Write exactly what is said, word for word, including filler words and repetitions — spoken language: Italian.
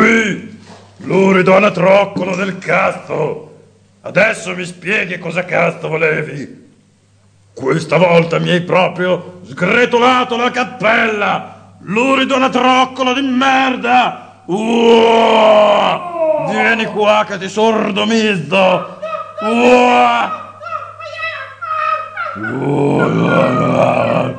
Qui, lurido anatroccolo del cazzo. Adesso mi spieghi cosa cazzo volevi. Questa volta mi hai proprio sgretolato la cappella. Lurido anatroccolo di merda. Uah! Vieni qua che ti sordomizzo. Uah! Uah!